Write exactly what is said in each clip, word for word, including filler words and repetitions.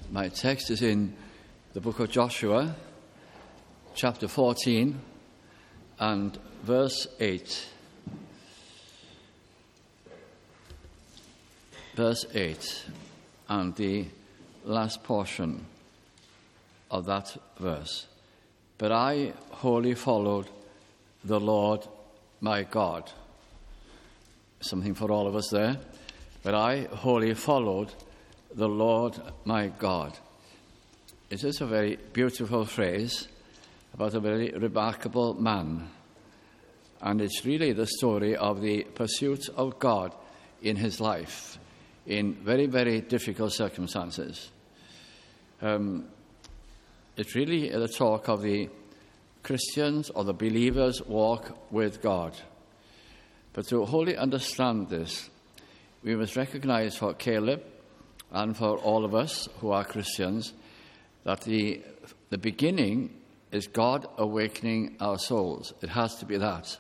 My text is in the book of Joshua, chapter fourteen, and verse eight. Verse eight, and the last portion of that verse. But I wholly followed the Lord my God. Something for all of us there. But I wholly followed the Lord my God. It is a very beautiful phrase about a very remarkable man. And it's really the story of the pursuit of God in his life in very, very difficult circumstances. Um, it's really the talk of the Christians or the believers' walk with God. But to wholly understand this, we must recognize for Caleb and for all of us who are Christians that the, the beginning is God awakening our souls. It has to be that.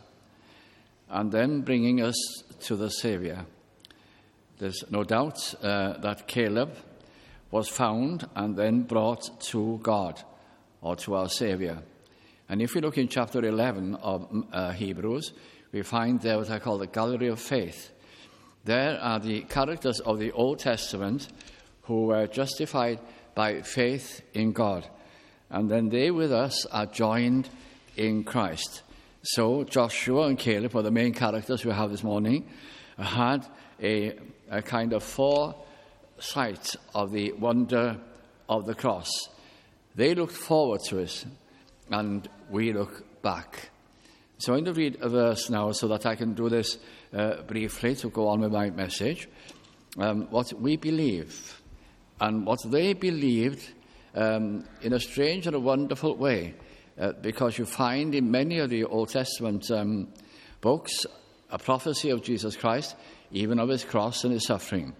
And then bringing us to the Saviour. There's no doubt uh, that Caleb was found and then brought to God or to our Saviour. And if we look in chapter eleven of uh, Hebrews, we find there what I call the Gallery of Faith. There are the characters of the Old Testament who were justified by faith in God. And then they with us are joined in Christ. So Joshua and Caleb, were the main characters we have this morning, had a, a kind of foresight of the wonder of the cross. They looked forward to it, and we look back. So I'm going to read a verse now so that I can do this uh, briefly to go on with my message. Um, what we believe and what they believed um, in a strange and a wonderful way, uh, because you find in many of the Old Testament um, books a prophecy of Jesus Christ, even of his cross and his suffering.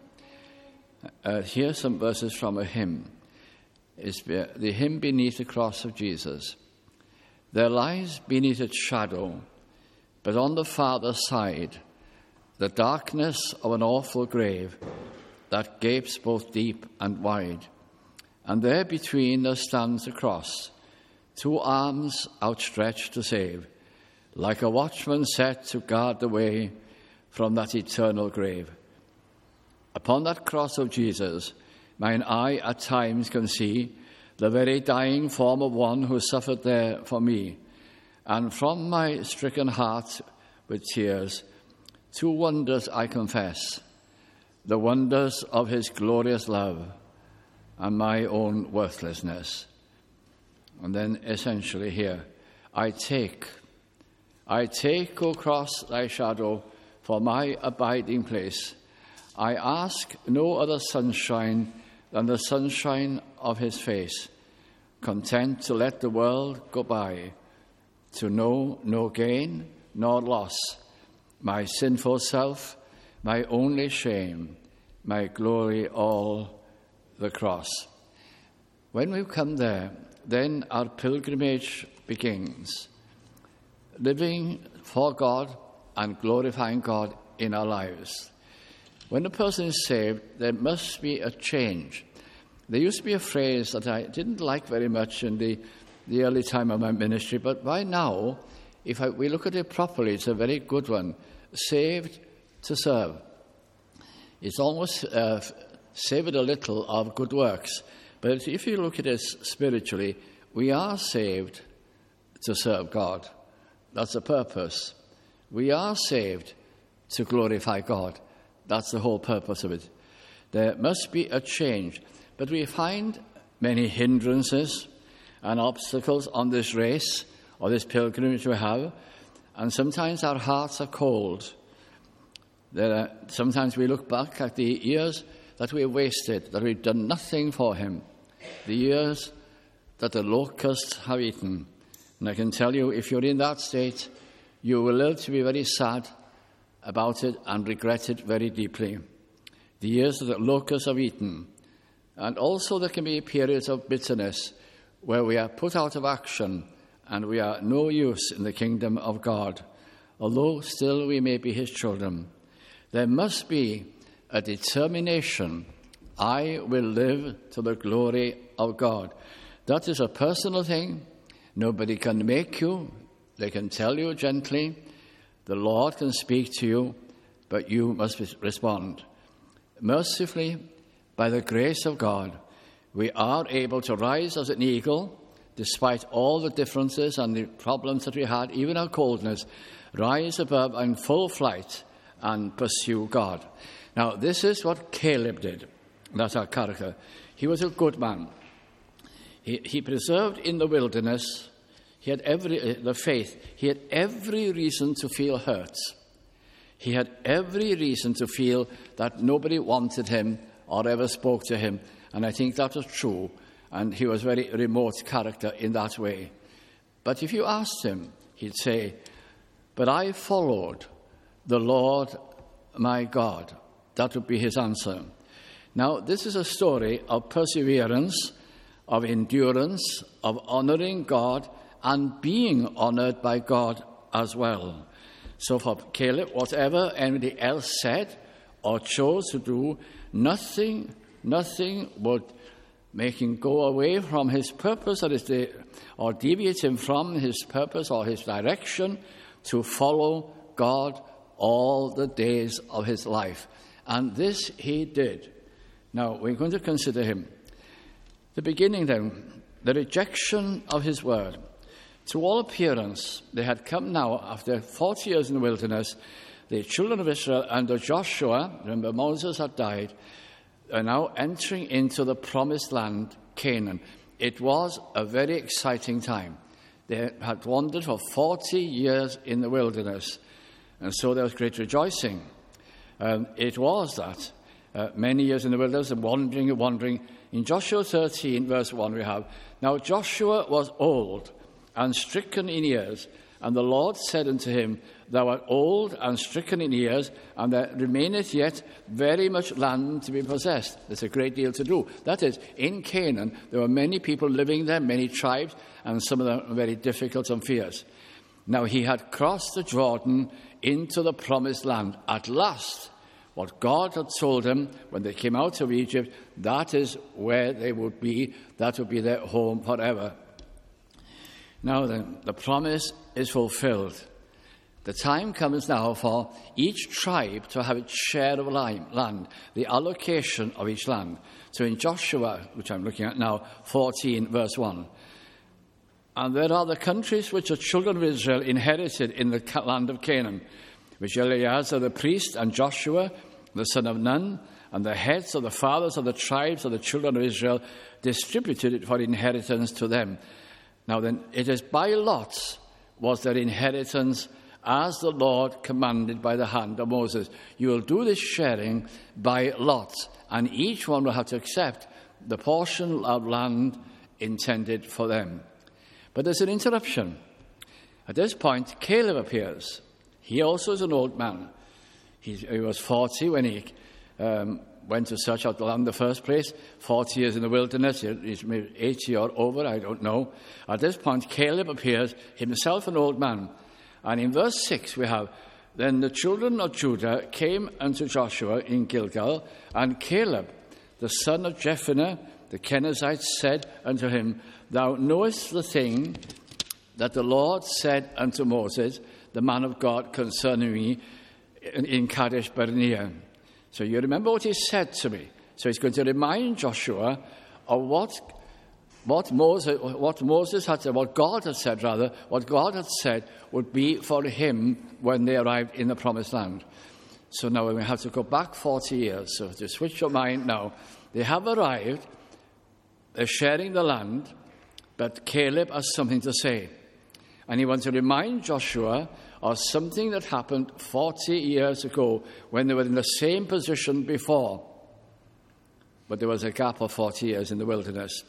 Uh, here's some verses from a hymn. It's the hymn Beneath the Cross of Jesus. There lies beneath its shadow, but on the farther side, the darkness of an awful grave that gapes both deep and wide. And there between there stands a cross, two arms outstretched to save, like a watchman set to guard the way from that eternal grave. Upon that cross of Jesus, mine eye at times can see the very dying form of one who suffered there for me. And from my stricken heart with tears, two wonders I confess, the wonders of his glorious love and my own worthlessness. And then essentially here, I take, I take, O cross, thy shadow for my abiding place. I ask no other sunshine than the sunshine of his face, content to let the world go by, to know no gain nor loss, my sinful self, my only shame, my glory all the cross. When we come there, then our pilgrimage begins, living for God and glorifying God in our lives. When a person is saved, there must be a change. There used to be a phrase that I didn't like very much in the, the early time of my ministry, but by now, if I, we look at it properly, it's a very good one. Saved to serve. It's almost uh, savoured a little of good works. But if you look at it spiritually, we are saved to serve God. That's the purpose. We are saved to glorify God. That's the whole purpose of it. There must be a change. But we find many hindrances and obstacles on this race or this pilgrimage we have, and sometimes our hearts are cold. There are, sometimes we look back at the years that we have wasted, that we've done nothing for him, the years that the locusts have eaten. And I can tell you, if you're in that state, you will live to be very sad about it and regret it very deeply. The years that the locusts have eaten. And also there can be periods of bitterness where we are put out of action and we are no use in the kingdom of God, although still we may be his children. There must be a determination I will live to the glory of God. That is a personal thing. Nobody can make you. They can tell you gently. The Lord can speak to you, but you must respond. Mercifully, by the grace of God, we are able to rise as an eagle, despite all the differences and the problems that we had, even our coldness, rise above in full flight and pursue God. Now, this is what Caleb did. That's our character. He was a good man. He, he preserved in the wilderness. He had every, uh, the faith. He had every reason to feel hurt. He had every reason to feel that nobody wanted him or ever spoke to him. And I think that was true. And he was a very remote character in that way. But if you asked him, he'd say, "But I followed the Lord my God." That would be his answer. Now, this is a story of perseverance, of endurance, of honouring God, and being honoured by God as well. So for Caleb, whatever anybody else said or chose to do, nothing, nothing would make him go away from his purpose or, his de- or deviate him from his purpose or his direction to follow God all the days of his life. And this he did. Now, we're going to consider him. The beginning then, the rejection of his word. To all appearance, they had come now, after forty years in the wilderness, the children of Israel under Joshua, remember Moses had died, are now entering into the promised land, Canaan. It was a very exciting time. They had wandered for forty years in the wilderness, and so there was great rejoicing. Um, it was that. Uh, many years in the wilderness and wandering and wandering. In Joshua thirteen, verse one, we have, "Now Joshua was old and stricken in years, and the Lord said unto him, Thou art old and stricken in years, and there remaineth yet very much land to be possessed." There's a great deal to do. That is, in Canaan, there were many people living there, many tribes, and some of them were very difficult and fierce. Now he had crossed the Jordan into the promised land. At last, what God had told them when they came out of Egypt, that is where they would be. That would be their home forever. Now then, the promise is fulfilled. The time comes now for each tribe to have its share of land, the allocation of each land. So in Joshua, which I'm looking at now, fourteen, verse one, "And there are the countries which the children of Israel inherited in the land of Canaan, which Eleazar the priest and Joshua, the son of Nun, and the heads of the fathers of the tribes of the children of Israel distributed it for inheritance to them." Now then, it is by lots was their inheritance, as the Lord commanded by the hand of Moses. You will do this sharing by lots, and each one will have to accept the portion of land intended for them. But there's an interruption. At this point, Caleb appears. He also is an old man. He, he was forty when he um, went to search out the land in the first place. forty years in the wilderness. He's maybe eighty or over, I don't know. At this point, Caleb appears, himself an old man. And in verse six we have, "Then the children of Judah came unto Joshua in Gilgal, and Caleb, the son of Jephunneh, the Kenizzite, said unto him, Thou knowest the thing that the Lord said unto Moses, the man of God, concerning me in, in Kadesh Barnea. So you remember what he said to me. So he's going to remind Joshua of what what Moses, what Moses had said, what God had said, rather, what God had said would be for him when they arrived in the promised land. So now we have to go back forty years. So to switch your mind now, they have arrived, they're sharing the land, but Caleb has something to say. And he wants to remind Joshua of something that happened forty years ago when they were in the same position before. But there was a gap of forty years in the wilderness.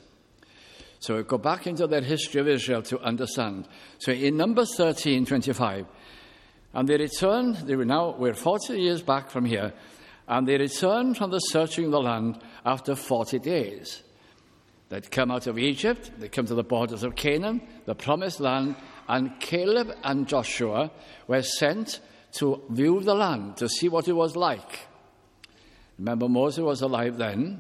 So we go back into their history of Israel to understand. So in Numbers thirteen twenty-five, and they returned, they were now, we're forty years back from here, and they returned from the searching of the land after forty days. They'd come out of Egypt, they come to the borders of Canaan, the promised land, and Caleb and Joshua were sent to view the land, to see what it was like. Remember, Moses was alive then,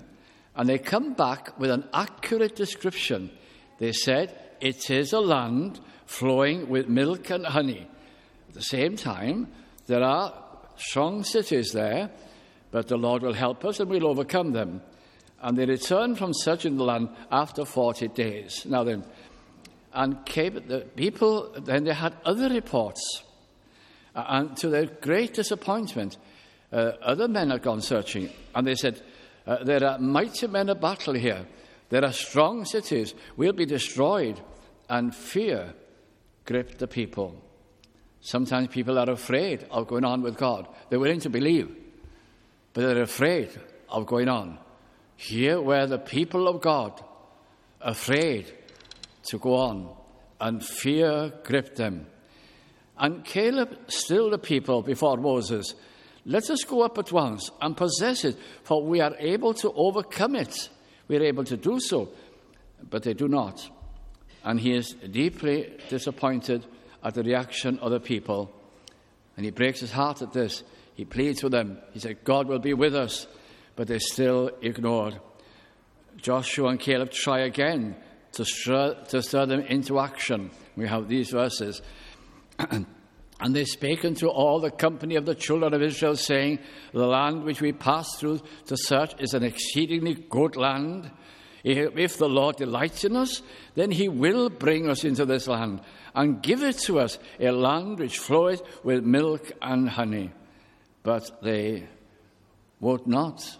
And they come back with an accurate description. They said, it is a land flowing with milk and honey. At the same time, there are strong cities there, but the Lord will help us and we'll overcome them. And they returned from searching the land after forty days. Now then, and came, the people, then they had other reports. Uh, and to their great disappointment, uh, other men had gone searching. And they said, uh, there are mighty men of battle here. There are strong cities. We'll be destroyed. And fear gripped the people. Sometimes people are afraid of going on with God. They're willing to believe, but they're afraid of going on. Here were the people of God, afraid to go on, and fear gripped them. And Caleb stilled the people before Moses. Let us go up at once and possess it, for we are able to overcome it. We are able to do so, but they do not. And he is deeply disappointed at the reaction of the people. And he breaks his heart at this. He pleads with them. He said, God will be with us. But they still ignored. Joshua and Caleb try again to stir, to stir them into action. We have these verses. And they spake unto all the company of the children of Israel, saying, the land which we passed through to search is an exceedingly good land. If the Lord delights in us, then he will bring us into this land and give it to us, a land which floweth with milk and honey. But they would not.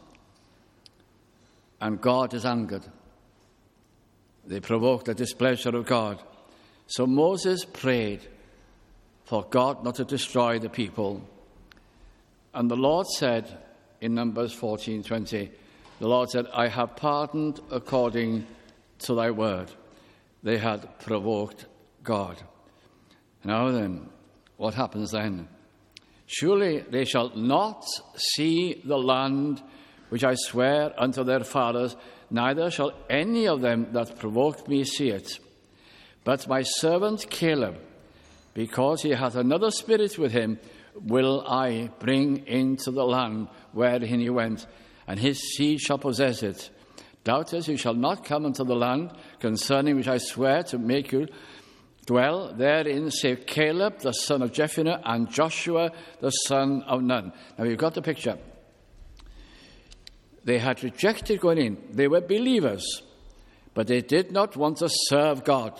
And God is angered. They provoked the displeasure of God. So Moses prayed for God not to destroy the people. And the Lord said in Numbers fourteen twenty, the Lord said, I have pardoned according to thy word. They had provoked God. Now then, what happens then? Surely they shall not see the land which I swear unto their fathers, neither shall any of them that provoked me see it. But my servant Caleb, because he hath another spirit with him, will I bring into the land wherein he went, and his seed shall possess it. Doubtless you shall not come into the land concerning which I swear to make you dwell therein, save Caleb the son of Jephunneh and Joshua the son of Nun. Now you've got the picture. They had rejected going in. They were believers, but they did not want to serve God.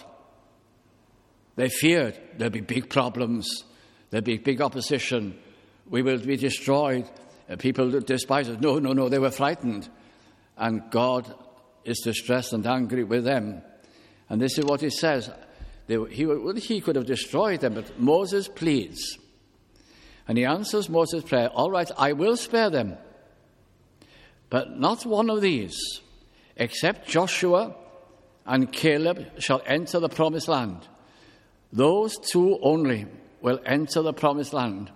They feared there'd be big problems. There'd be big opposition. We will be destroyed. People despise us. No, no, no. They were frightened. And God is distressed and angry with them. And this is what he says. They, he, he could have destroyed them, but Moses pleads. And he answers Moses' prayer, all right, I will spare them. But not one of these, except Joshua and Caleb, shall enter the promised land. Those two only will enter the promised land.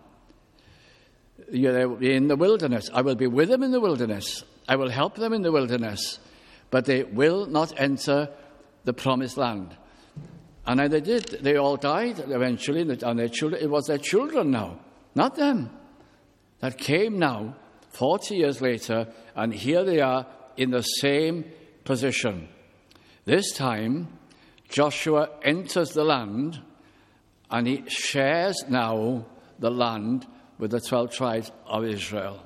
You're in the wilderness. I will be with them in the wilderness. I will help them in the wilderness. But they will not enter the promised land. And they did. They all died eventually, and their children, it was their children now, not them, that came now, forty years later, and here they are in the same position. This time, Joshua enters the land, and he shares now the land with the twelve tribes of Israel.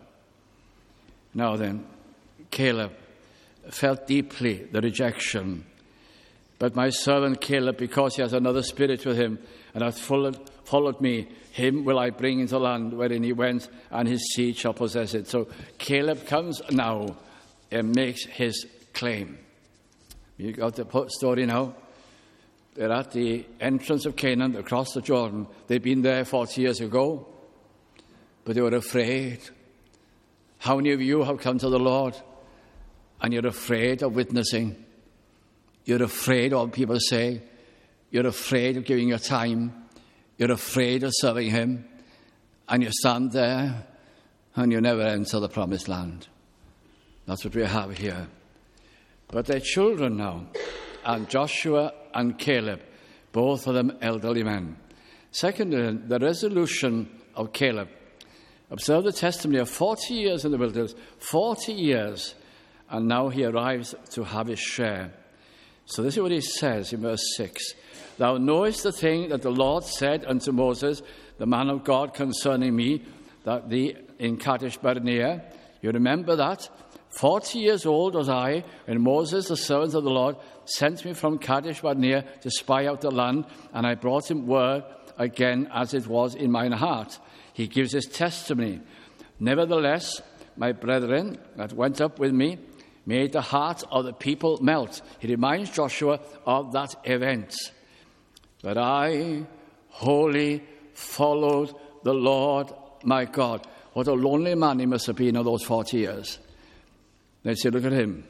Now then, Caleb felt deeply the rejection. But my servant Caleb, because he has another spirit with him, and hath followed, followed me, him will I bring into the land wherein he went, and his seed shall possess it. So Caleb comes now and makes his claim. You got the story now? They're at the entrance of Canaan, across the Jordan. They'd been there forty years ago, but they were afraid. How many of you have come to the Lord, and you're afraid of witnessing? You're afraid of what people say. You're afraid of giving your time. You're afraid of serving him. And you stand there and you never enter the promised land. That's what we have here. But their children now, and Joshua and Caleb, both of them elderly men. Secondly, the resolution of Caleb. Observe the testimony of forty years in the wilderness, forty years, and now he arrives to have his share. So this is what he says in verse six. Thou knowest the thing that the Lord said unto Moses, the man of God, concerning me, that the in Kadesh Barnea. You remember that? Forty years old was I when Moses, the servant of the Lord, sent me from Kadesh Barnea to spy out the land, and I brought him word again as it was in mine heart. He gives his testimony. Nevertheless, my brethren that went up with me made the heart of the people melt. He reminds Joshua of that event. But I wholly followed the Lord my God. What a lonely man he must have been in those forty years. They say, look at him.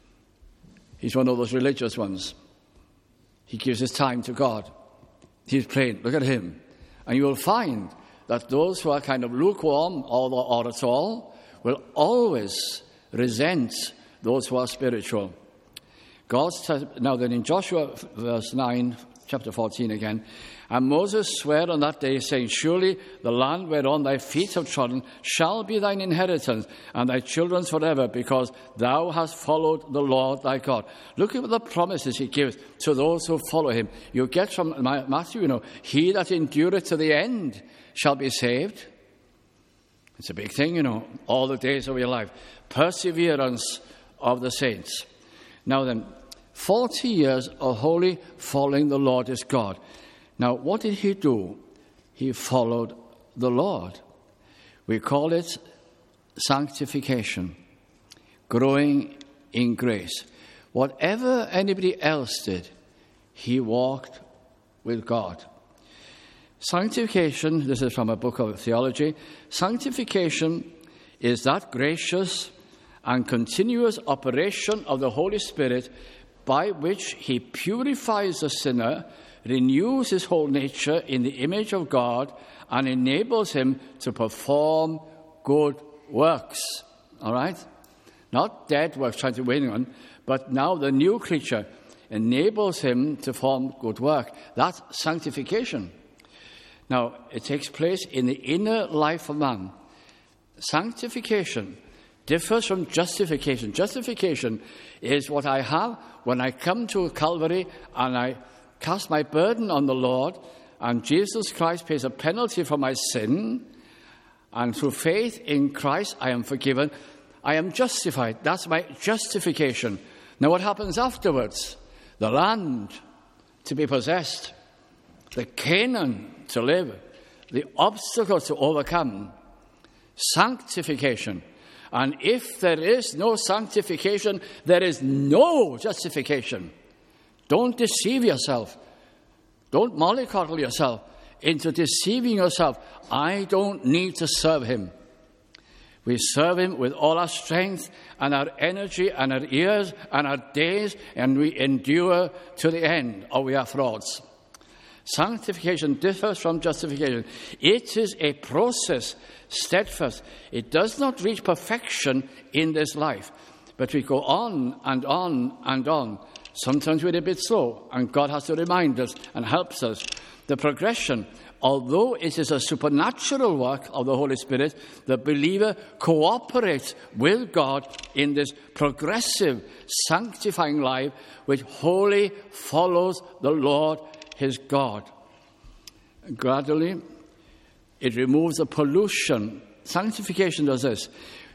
He's one of those religious ones. He gives his time to God. He's praying. Look at him. And you will find that those who are kind of lukewarm or, or at all will always resent those who are spiritual. God's t- now then in Joshua verse nine, chapter fourteen again, and Moses sware on that day, saying, surely the land whereon thy feet have trodden shall be thine inheritance, and thy children's forever, because thou hast followed the Lord thy God. Look at the promises he gives to those who follow him. You get from Matthew, you know, he that endureth to the end shall be saved. It's a big thing, you know, all the days of your life. Perseverance of the saints. Now then, forty years of wholly following the Lord his God. Now, what did he do? He followed the Lord. We call it sanctification, growing in grace. Whatever anybody else did, he walked with God. Sanctification, this is from a book of theology, sanctification is that gracious and continuous operation of the Holy Spirit by which he purifies the sinner, renews his whole nature in the image of God, and enables him to perform good works. All right? Not dead works trying to win on, but now the new creature enables him to perform good work. That's sanctification. Now, it takes place in the inner life of man. Sanctification differs from justification. Justification is what I have when I come to Calvary and I cast my burden on the Lord, and Jesus Christ pays a penalty for my sin, and through faith in Christ I am forgiven. I am justified. That's my justification. Now what happens afterwards? The land to be possessed, the Canaan to live, the obstacles to overcome, sanctification. And if there is no sanctification, there is no justification. Don't deceive yourself. Don't mollycoddle yourself into deceiving yourself. I don't need to serve him. We serve him with all our strength and our energy and our years and our days, and we endure to the end, or we are frauds. Sanctification differs from justification. It is a process, steadfast. It does not reach perfection in this life, but we go on and on and on. Sometimes we're a bit slow, and God has to remind us and helps us. The progression, although it is a supernatural work of the Holy Spirit, the believer cooperates with God in this progressive, sanctifying life which wholly follows the Lord his God. Gradually, it removes the pollution. Sanctification does this.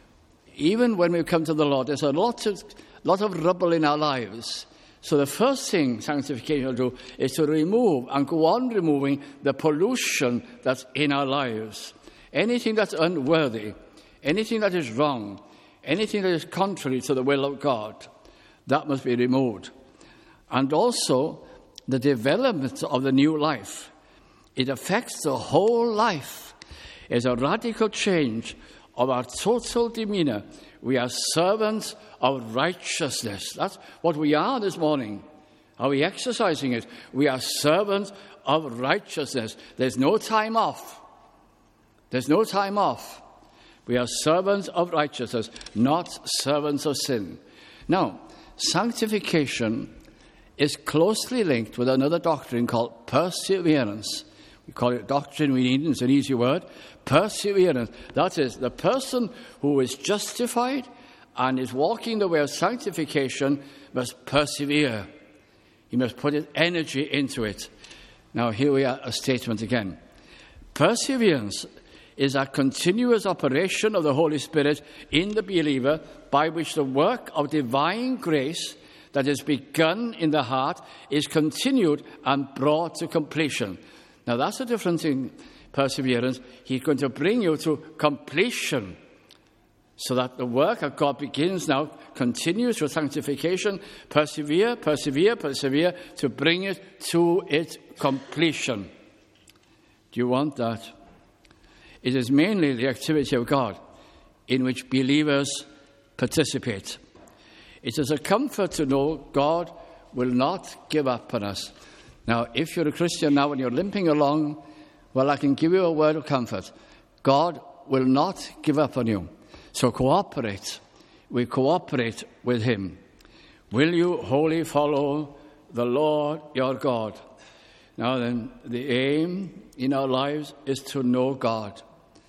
Even when we come to the Lord, there's a lot of, lot of rubble in our lives. So the first thing sanctification will do is to remove and go on removing the pollution that's in our lives. Anything that's unworthy, anything that is wrong, anything that is contrary to the will of God, that must be removed. And also, the development of the new life. It affects the whole life. It's a radical change of our total demeanor. We are servants of righteousness. That's what we are this morning. Are we exercising it? We are servants of righteousness. There's no time off. There's no time off. We are servants of righteousness, not servants of sin. Now, sanctification is closely linked with another doctrine called perseverance. We call it doctrine, we need it, it's an easy word. Perseverance. That is, the person who is justified and is walking the way of sanctification must persevere. He must put his energy into it. Now, here we are, a statement again. Perseverance is a continuous operation of the Holy Spirit in the believer by which the work of divine grace that is begun in the heart is continued and brought to completion. Now, that's the difference in perseverance. He's going to bring you to completion so that the work of God begins now, continues with sanctification. Persevere, persevere, persevere to bring it to its completion. Do you want that? It is mainly the activity of God in which believers participate. It is a comfort to know God will not give up on us. Now, if you're a Christian now and you're limping along, well, I can give you a word of comfort. God will not give up on you. So cooperate. We cooperate with him. Will you wholly follow the Lord your God? Now then, the aim in our lives is to know God.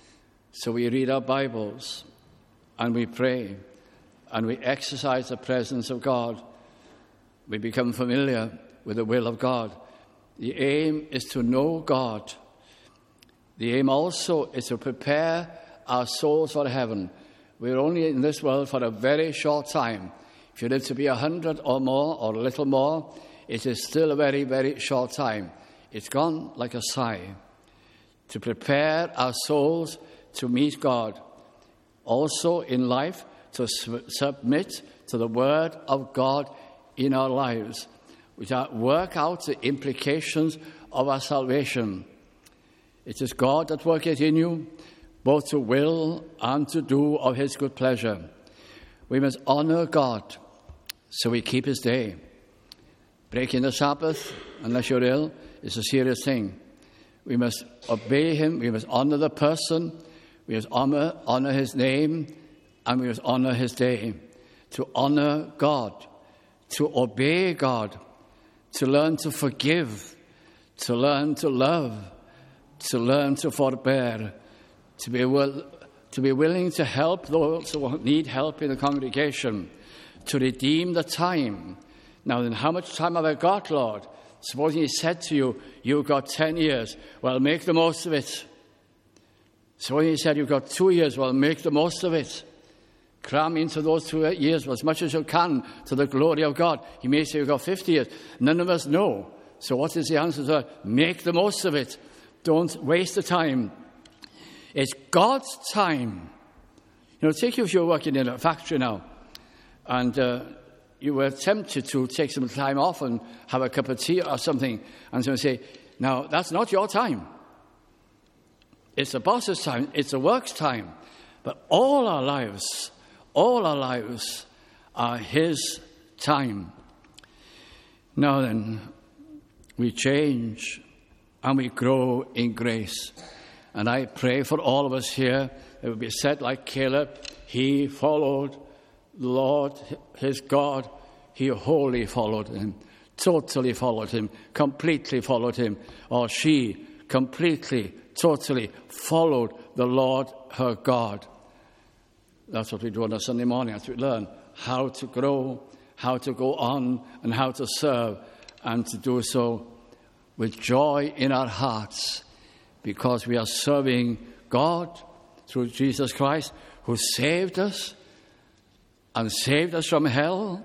So we read our Bibles and we pray and we exercise the presence of God. We become familiar with the will of God. The aim is to know God. The aim also is to prepare our souls for heaven. We're only in this world for a very short time. If you live to be a hundred or more or a little more, it is still a very, very short time. It's gone like a sigh. To prepare our souls to meet God. Also in life, to su- submit to the Word of God in our lives. We work out the implications of our salvation. It is God that worketh in you, both to will and to do of his good pleasure. We must honor God, so we keep his day. Breaking the Sabbath, unless you're ill, is a serious thing. We must obey him, we must honor the person, we must honor, honor his name, and we must honor his day. To honor God, to obey God, to learn to forgive, to learn to love, to learn to forbear, to be, will, to be willing to help those who need help in the congregation, to redeem the time. Now then, how much time have I got, Lord? Supposing he said to you, you've got ten years, well, make the most of it. Supposing he said, you've got two years, well, make the most of it. Cram into those two years as much as you can to the glory of God. He may say you've got fifty years. None of us know. So what is the answer to that? Make the most of it. Don't waste the time. It's God's time. You know, take if you're working in a factory now and uh, you were tempted to take some time off and have a cup of tea or something, and someone say, now, that's not your time. It's the boss's time. It's the work's time. But all our lives, all our lives are his time. Now then, we change and we grow in grace. And I pray for all of us here that we'll be said like Caleb, he followed the Lord, his God. He wholly followed him, totally followed him, completely followed him. Or she completely, totally followed the Lord, her God. That's what we do on a Sunday morning as we learn how to grow, how to go on, and how to serve, and to do so with joy in our hearts, because we are serving God through Jesus Christ, who saved us and saved us from hell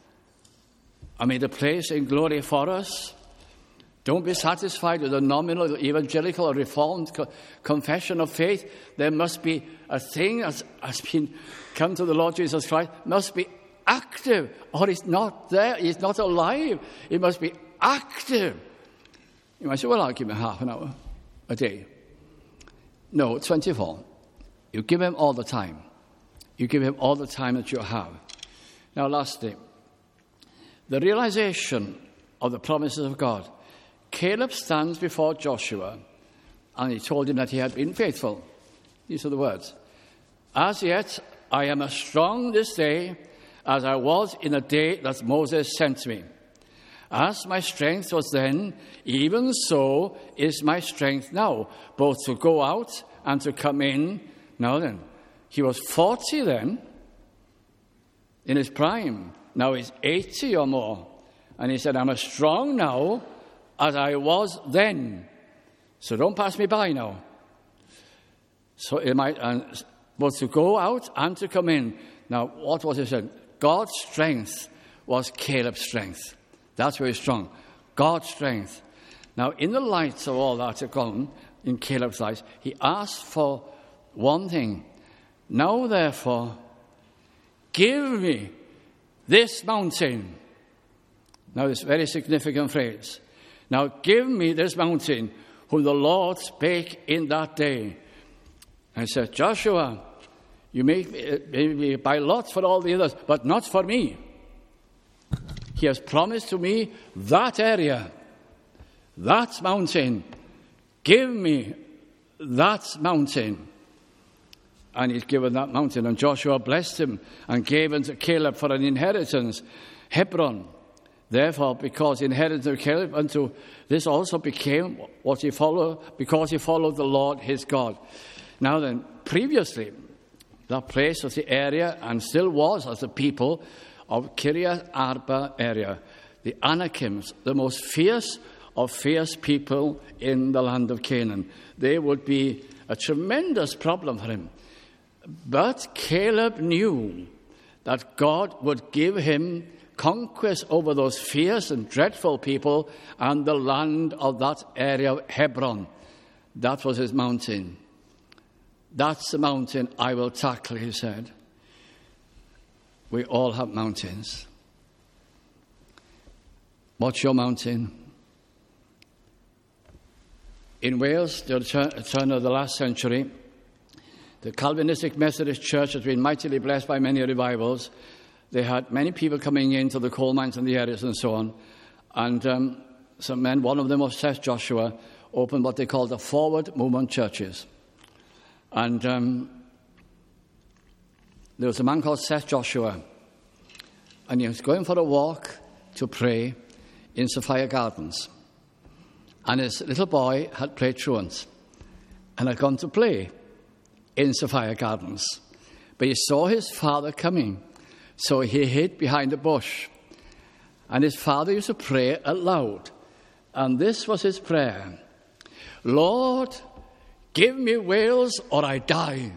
and made a place in glory for us. Don't be satisfied with a nominal evangelical or reformed co- confession of faith. There must be a thing that has been come to the Lord Jesus Christ, must be active, or it's not there, it's not alive. It must be active. You might say, well, I'll give him half an hour a day. No, twenty-four. You give him all the time. You give him all the time that you have. Now, lastly, the realization of the promises of God. Caleb stands before Joshua, and he told him that he had been faithful. These are the words. As yet, I am as strong this day as I was in the day that Moses sent me. As my strength was then, even so is my strength now, both to go out and to come in. Now then, he was forty then, in his prime. Now he's eighty or more. And he said, I'm as strong now as I was then. So don't pass me by now. So it might, uh, both to go out and to come in. Now, what was it said? God's strength was Caleb's strength. That's very strong. God's strength. Now, in the light of all that had gone in Caleb's life, he asked for one thing. Now, therefore, give me this mountain. Now, this very significant phrase. Now, give me this mountain, whom the Lord spake in that day. And he said, Joshua, you make me by lots for all the others, but not for me. He has promised to me that area, that mountain. Give me that mountain. And he's given that mountain. And Joshua blessed him and gave unto Caleb for an inheritance Hebron. Therefore, because inheritance of Caleb unto this also became what he followed, because he followed the Lord his God. Now then, previously, that place was the area, and still was as the people of Kiriath Arba area, the Anakims, the most fierce of fierce people in the land of Canaan. They would be a tremendous problem for him. But Caleb knew that God would give him conquest over those fierce and dreadful people and the land of that area of Hebron. That was his mountain. That's the mountain I will tackle, he said. We all have mountains. What's your mountain? In Wales, the turn of the last century, the Calvinistic Methodist Church has been mightily blessed by many revivals. They had many people coming into the coal mines and the areas and so on. And um, some men, one of them was Seth Joshua, opened what they called the Forward Movement Churches. And um, there was a man called Seth Joshua, and he was going for a walk to pray in Sophia Gardens. And his little boy had played truant and had gone to play in Sophia Gardens. But he saw his father coming, so he hid behind a bush. And his father used to pray aloud. And this was his prayer. Lord, give me Wales or I die.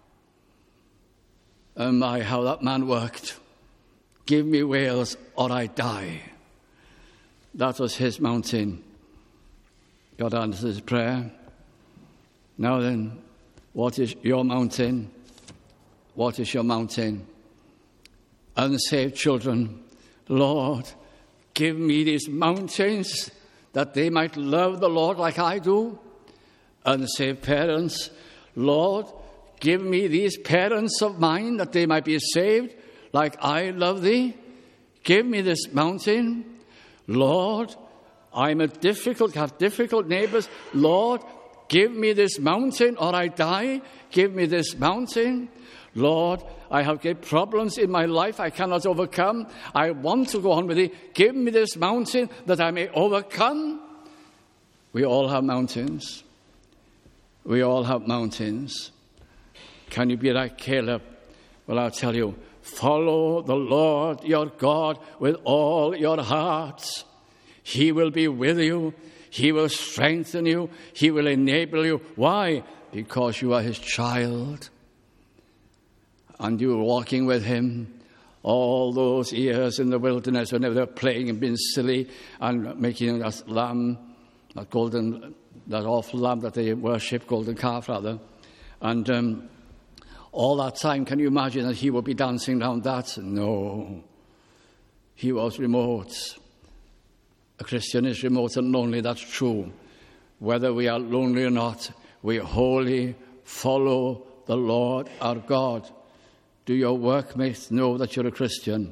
And my, how that man worked. Give me Wales or I die. That was his mountain. God answered his prayer. Now then, what is your mountain? What is your mountain? Unsaved children, Lord, give me these mountains that they might love the Lord like I do. Unsaved parents, Lord, give me these parents of mine that they might be saved like I love thee. Give me this mountain. Lord, I'm a difficult, have difficult neighbors. Lord, give me this mountain or I die. Give me this mountain. Lord, I have great problems in my life I cannot overcome. I want to go on with thee. Give me this mountain that I may overcome. We all have mountains. We all have mountains. Can you be like Caleb? Well, I'll tell you, follow the Lord your God with all your hearts. He will be with you. He will strengthen you. He will enable you. Why? Because you are his child. And you were walking with him all those years in the wilderness whenever they were playing and being silly and making that lamb, that golden, that awful lamb that they worship, golden calf rather. And um, all that time, can you imagine that he would be dancing around that? No. He was remote. A Christian is remote and lonely, that's true. Whether we are lonely or not, we wholly follow the Lord our God. Do your workmates know that you're a Christian?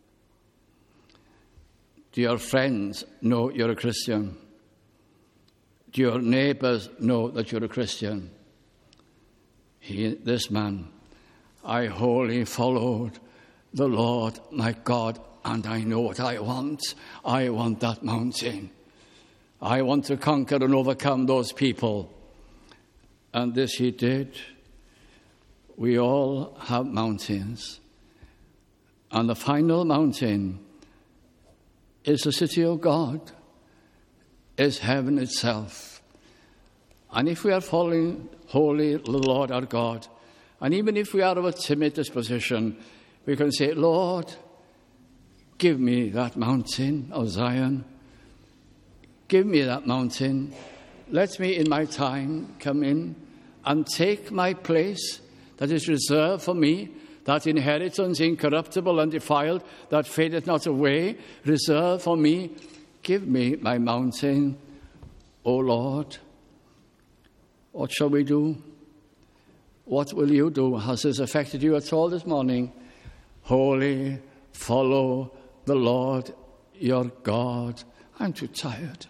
Do your friends know you're a Christian? Do your neighbors know that you're a Christian? He, this man, I wholly followed the Lord my God, and I know what I want. I want that mountain. I want to conquer and overcome those people. And this he did. We all have mountains. And the final mountain is the city of God, is heaven itself. And if we are following wholly the Lord our God, and even if we are of a timid disposition, we can say, Lord, give me that mountain of Zion. Give me that mountain. Let me in my time come in and take my place that is reserved for me, that inheritance incorruptible, undefiled, that fadeth not away, reserved for me. Give me my mountain, O Lord. What shall we do? What will you do? Has this affected you at all this morning? Wholly follow the Lord your God. I'm too tired.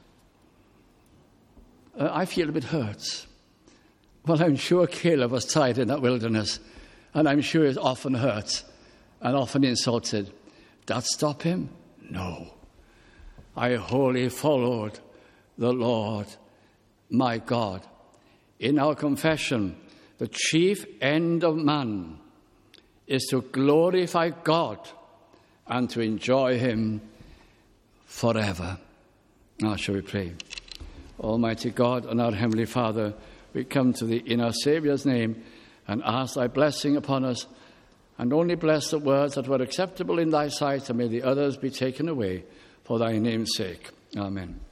Uh, I feel a bit hurt. Well, I'm sure Caleb was tired in that wilderness, and I'm sure he's often hurt and often insulted. Did that stop him? No. I wholly followed the Lord my God. In our confession, the chief end of man is to glorify God and to enjoy him forever. Now shall we pray? Almighty God and our Heavenly Father, we come to thee in our Saviour's name and ask thy blessing upon us, and only bless the words that were acceptable in thy sight, and may the others be taken away for thy name's sake. Amen.